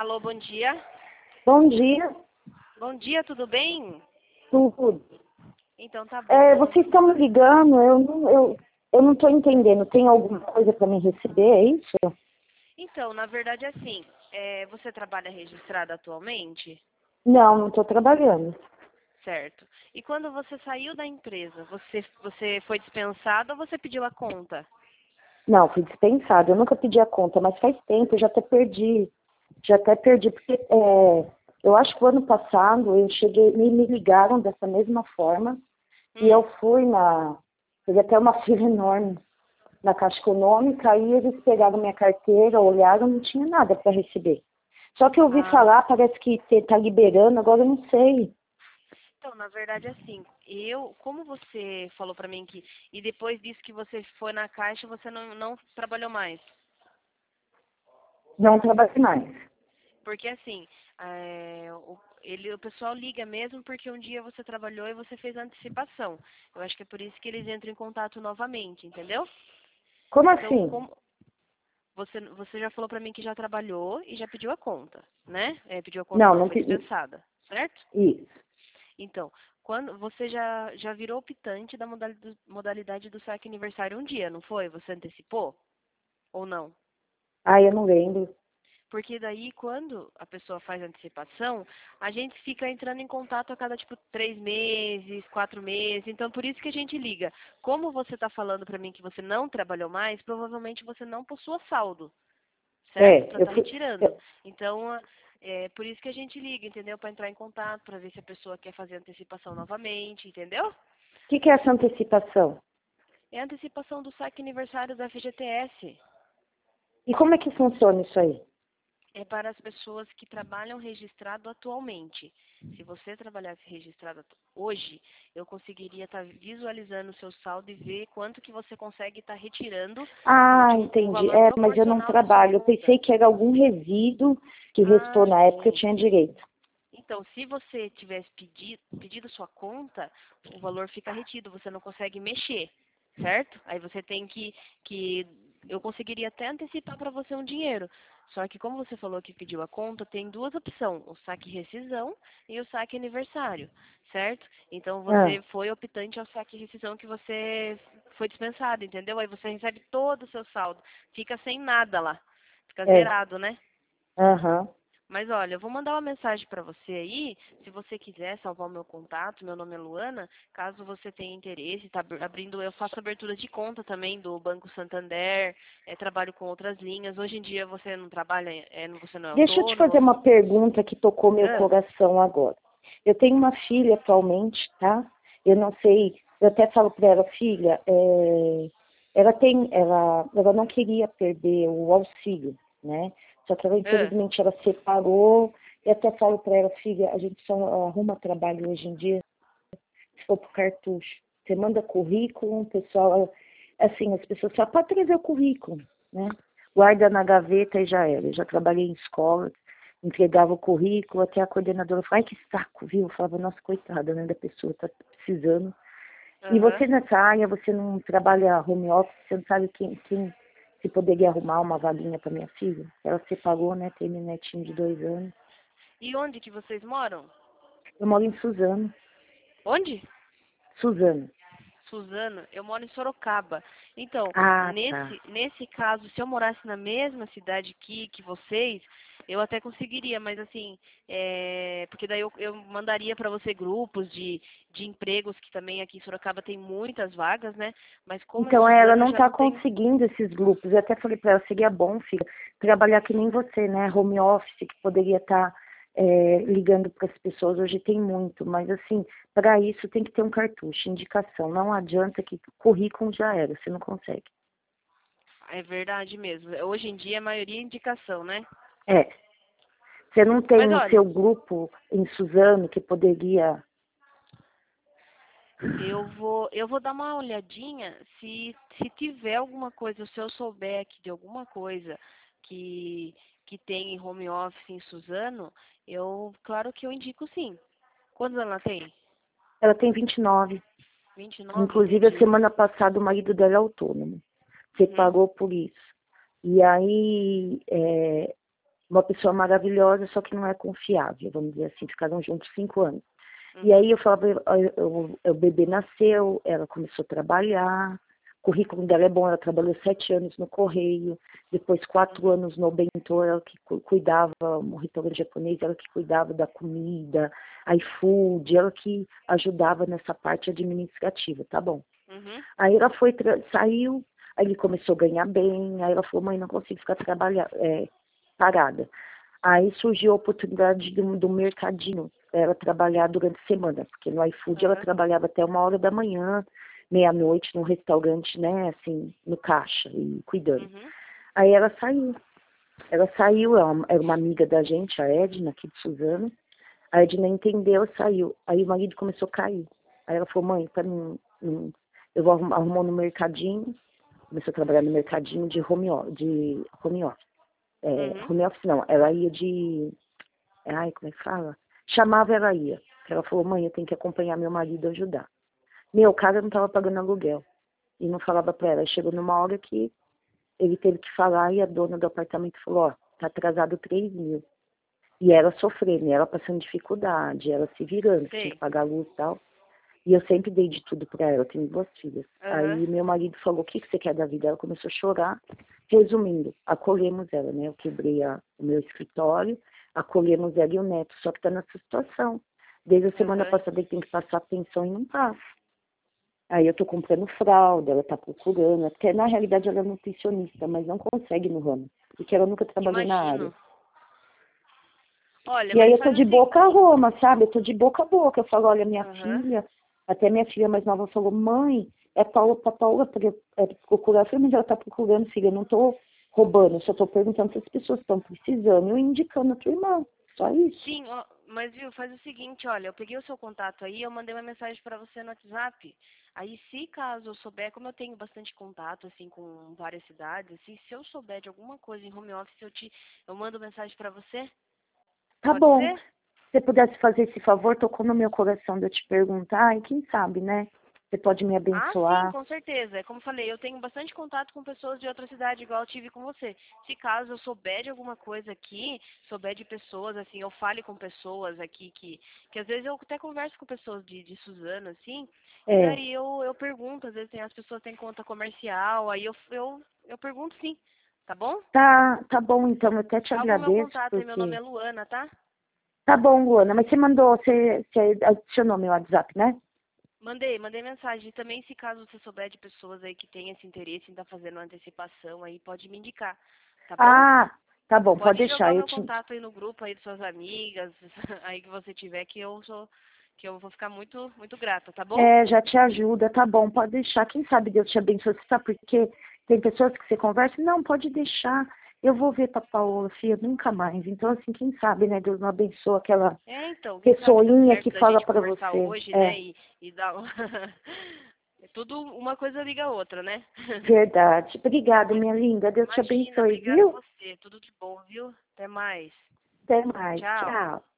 Alô, bom dia. Bom dia, Bom dia, tudo bem? tudo. Então tá bom. Vocês estão me ligando, eu não estou entendendo. Tem alguma coisa para me receber, é isso? Então, na verdade, assim, você trabalha registrado atualmente? Não estou trabalhando. Certo. E quando você saiu da empresa, você foi dispensado ou você pediu a conta? Não, fui dispensada. Eu nunca pedi a conta, mas faz tempo, eu já até perdi. Já até perdi, porque eu acho que o ano passado eu cheguei, me ligaram dessa mesma forma, e eu teve até uma fila enorme na Caixa Econômica, aí eles pegaram minha carteira, olharam, não tinha nada para receber. Só que eu ouvi Ah, falar, parece que está liberando, agora eu não sei. então, na verdade, assim, como você falou pra mim que, e depois disso que você foi na caixa, você não trabalhou mais. Não trabalhei mais. Porque assim, o pessoal liga mesmo porque um dia você trabalhou e você fez antecipação. Eu acho que é por isso que eles entram em contato novamente, entendeu? Como Então, assim? como você já falou pra mim que já trabalhou e já pediu a conta, né? Pediu a conta Não, não, não foi pedi. dispensada, certo? Isso. Então, quando você já virou optante da modalidade do saque aniversário um dia, não foi? Você antecipou ou não? Ah, eu não lembro. Porque daí, quando a pessoa faz antecipação, a gente fica entrando em contato a cada, tipo, 3 meses, 4 meses. Então, por isso que a gente liga. Como você está falando para mim que você não trabalhou mais, provavelmente você não possua saldo, certo? Para Eu estar fui. retirando. Então, é por isso que a gente liga, entendeu? Para entrar em contato, para ver se a pessoa quer fazer antecipação novamente, entendeu? O que é essa antecipação? É a antecipação do saque aniversário da FGTS. E como é que funciona isso aí? É para as pessoas que trabalham registrado atualmente. Se você trabalhasse registrado hoje, eu conseguiria estar visualizando o seu saldo e ver quanto que você consegue estar retirando Ah, de um entendi. valor Mas eu não proporcional da sua trabalho. Eu conta. pensei que era algum resíduo que restou Ah, na época, eu sim. tinha direito. Então, se você tivesse pedido sua conta, o valor fica retido, você não consegue mexer, certo? Aí você tem que eu conseguiria até antecipar para você um dinheiro. Só que como você falou que pediu a conta, tem duas opções, o saque rescisão e o saque aniversário, certo? Então Ah, você foi optante ao saque rescisão que você foi dispensado, entendeu? Aí você recebe todo o seu saldo, fica sem nada lá, fica é. zerado, né? Aham. Mas olha, eu vou mandar uma mensagem para você aí, se você quiser salvar o meu contato, meu nome é Luana, caso você tenha interesse, tá abrindo, eu faço abertura de conta também do Banco Santander, trabalho com outras linhas. Hoje em dia você não trabalha, você não é Deixa eu te fazer autônomo? uma pergunta que tocou meu Ah, coração agora. Eu tenho uma filha atualmente, tá? Eu não sei, eu até falo para ela, filha, ela não queria perder o auxílio, né? Só que ela, ah, infelizmente, ela separou. Eu até falo para ela, filha, a gente só arruma trabalho hoje em dia se for pro cartucho. Você manda currículo, o pessoal, assim, as pessoas só pode trazer o currículo, né? Guarda na gaveta e já era. Eu já trabalhei em escola, entregava o currículo, até a coordenadora falava, ai que saco, viu? Eu falava, nossa, coitada, né, da pessoa tá precisando. E aham. você nessa área, você não trabalha home office, você não sabe quem se poderia arrumar uma vaguinha para minha filha? Ela separou, né, tem meu netinho de 2 anos. E onde que vocês moram? Eu moro em Suzano. Onde? Suzano. Suzano, eu moro em Sorocaba. Então, Ah, tá. nesse caso, se eu morasse na mesma cidade que vocês, eu até conseguiria, mas assim, porque daí eu mandaria para você grupos de empregos, que também aqui em Sorocaba tem muitas vagas, né? Mas como é Então, ela Suzano, eu não já está não tenho. conseguindo esses grupos. Eu até falei para ela, seria bom, filha, trabalhar que nem você, né? Home office, que poderia estar ligando para as pessoas. Hoje tem muito, mas assim, para isso tem que ter um cartucho, indicação. Não adianta que currículo já era, você não consegue. É verdade mesmo. Hoje em dia, a maioria é indicação, né? É, você não tem Mas no olha, seu grupo em Suzano que poderia... eu vou dar uma olhadinha se tiver alguma coisa, se eu souber aqui de alguma coisa que, que tem em home office em Suzano, claro que eu indico sim. Quantos ela tem? Ela tem 29. 29, Inclusive, a entendi. semana passada o marido dela é autônomo. Uhum. Separou por isso. E aí, Uma pessoa maravilhosa, só que não é confiável, vamos dizer assim. Ficaram juntos 5 anos. E Uhum. aí eu falava, o bebê nasceu, ela começou a trabalhar, o currículo dela é bom, ela trabalhou 7 anos no Correio, depois 4 anos no Bentô, ela que cuidava, um restaurante japonês, ela que cuidava da comida, iFood, ela que ajudava nessa parte administrativa, tá bom. Uhum. Aí ela saiu, aí ele começou a ganhar bem, aí ela falou, mãe, não consigo ficar parada. Aí surgiu a oportunidade do mercadinho, pra ela trabalhar durante a semana, porque no iFood ela Uhum. trabalhava até 1 hora da manhã, meia-noite, num restaurante, né, assim, no caixa e cuidando. Uhum. Aí ela saiu. Ela saiu, era uma amiga da gente, a Edna, aqui de Suzano. A Edna entendeu, saiu. Aí o marido começou a cair. Aí ela falou, mãe, eu vou arrumar no mercadinho. Começou a trabalhar no mercadinho de home office. Uhum. Home office não, ela ia ai, como é que fala? Chamava, ela ia. Ela falou, mãe, eu tenho que acompanhar meu marido a ajudar. Meu, o cara não estava pagando aluguel. E não falava pra ela. Aí chegou numa hora que ele teve que falar e a dona do apartamento falou, ó, tá atrasado 3 mil. E ela sofrendo, e ela passando dificuldade, ela se virando, que tinha que Sei. pagar a luz e tal. E eu sempre dei de tudo pra ela, eu tenho 2 filhas. Uhum. Aí meu marido falou, o que você quer da vida? Ela começou a chorar. Resumindo, acolhemos ela, né? Eu quebrei o meu escritório, acolhemos ela e o neto, só que tá nessa situação. Desde a semana Uhum. passada ele tem que passar a pensão e não passa. Aí eu tô comprando fralda, ela tá procurando, até na realidade ela é nutricionista, mas não consegue no ramo, porque ela nunca trabalhou na área. Imagino. Olha, E aí mas eu tô faz o de boca a seguinte. Roma, sabe? Eu tô de boca a boca. Eu falo, olha, minha Aham. filha, até minha filha mais nova falou, mãe, é Paula procurar. Eu falei, mas ela tá procurando, filha, eu não tô roubando, eu só tô perguntando se as pessoas estão precisando e eu indicando a tua irmã. Só isso. Sim, ó, mas viu, faz o seguinte, olha, eu peguei o seu contato aí, eu mandei uma mensagem pra você no WhatsApp. Aí, se caso eu souber, como eu tenho bastante contato, assim, com várias cidades, assim, se eu souber de alguma coisa em home office, eu mando mensagem pra você? Tá Pode bom. ser? Se você pudesse fazer esse favor, tocou no meu coração de eu te perguntar, e quem sabe, né? Você pode me Ah, sim, abençoar. com certeza. Como eu falei, eu tenho bastante contato com pessoas de outra cidade, igual eu tive com você. Se caso eu souber de alguma coisa aqui, souber de pessoas, assim, eu fale com pessoas aqui que às vezes eu até converso com pessoas de Suzano, assim, e É, daí eu pergunto, às vezes as pessoas têm conta comercial, aí eu pergunto sim, tá bom? tá bom então, eu até te Salva o meu agradeço, contato aí, meu nome porque... é Luana, tá? Tá bom, Luana, mas você adicionou meu WhatsApp, né? Mandei mensagem. Também, se caso você souber de pessoas aí que têm esse interesse em estar fazendo uma antecipação aí, pode me indicar, tá bom? Ah, tá bom, pode Pode deixar. jogar o meu contato aí no grupo aí de suas amigas, aí que você tiver, que eu vou ficar muito grata, tá bom? Já te ajuda, tá bom, pode deixar. Quem sabe Deus te abençoe. Você sabe por quê? Tem pessoas que você conversa, não, pode deixar. Eu vou ver pra Paola, filha, nunca mais. Então, assim, quem sabe, né? Deus não abençoa aquela É, então, quem sabe dá pessoinha que certo da fala gente pra conversar você. hoje, É, né? E dar é tudo uma coisa liga a outra, né? verdade. Obrigada, minha linda. Deus te Imagina, abençoe, obrigada a viu? você. Tudo de bom, viu? Até mais. Até mais. Tchau. Tchau.